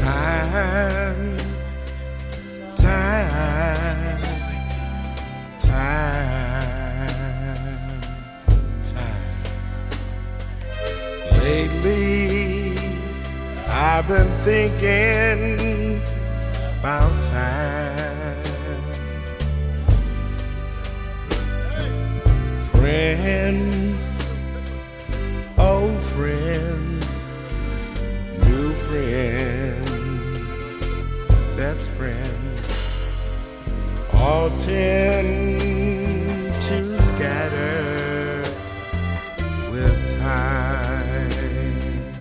Time, time, time, time. Lately, I've been thinking about time. Friends, old friends, new friends, best friends, all tend